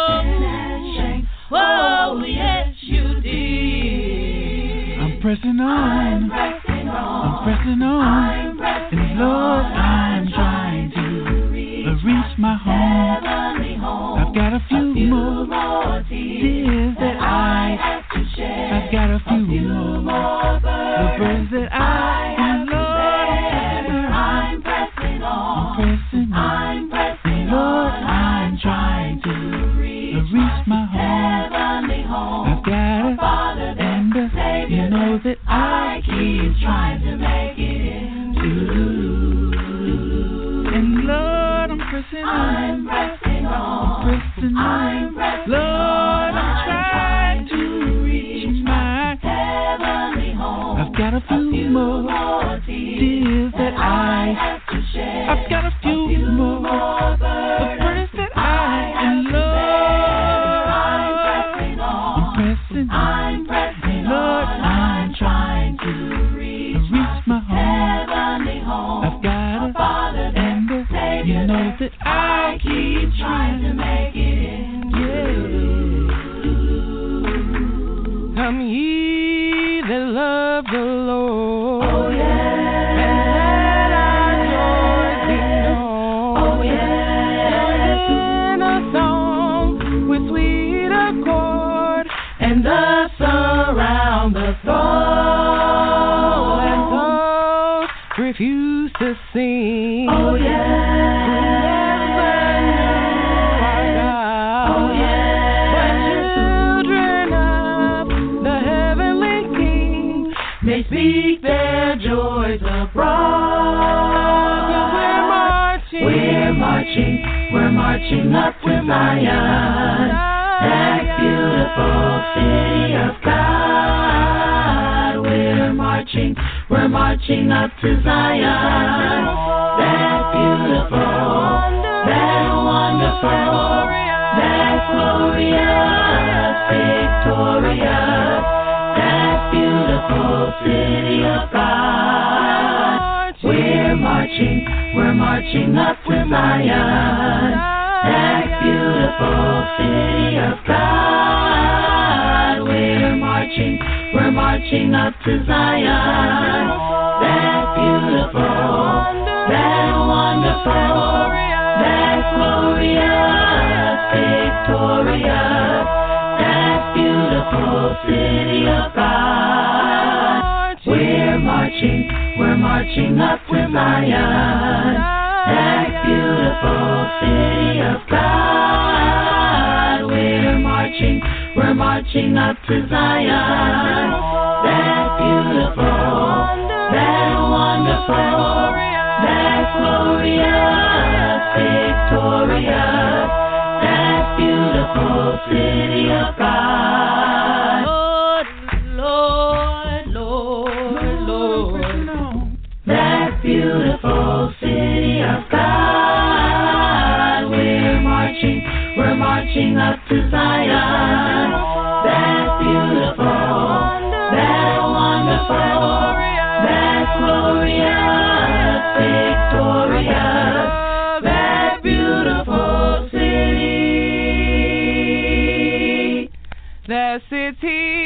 Oh, yes, you did. I'm pressing on, I'm pressing on, and Lord, I'm trying to reach my home. I've got a few more tears that I've got a few more the burdens that and Lord, I'm pressing on, and Lord, I'm trying to reach my home. I've got a Father, and you know that I keep trying to make it into. And Lord, I'm pressing on, Lord, I'm trying to reach my heavenly home. I've got a few more tears that I've got a few more the burdens that and Lord, I'm pressing, Lord, I'm trying to reach my home. I've got a Father, and you know that I keep trying to make it in. Yeah. Come ye that love the Lord. Oh, yeah. And let our joy be known. Oh, yeah. Sing a song with sweet accord, And thus around the throne. and those refuse to sing. Oh, yeah. Oh, Children of the heavenly King May speak their joys abroad. We're marching up to Zion, that beautiful city of God. We're marching up to Zion, that beautiful, that wonderful, that glorious, victorious, that beautiful city of God. We're marching up to Zion, that beautiful city of God. We're marching up to Zion, that beautiful, that wonderful, that glorious, victorious, that beautiful city of God. We're marching up to Zion, that beautiful city of God. We're marching up to Zion, that beautiful, that wonderful, That's glorious, victorious, that beautiful city of God. Lord, Lord, Lord, Lord, that beautiful city of God. We're marching up to Zion. That's beautiful, that's wonderful, that's glorious, victorious, that beautiful city. That city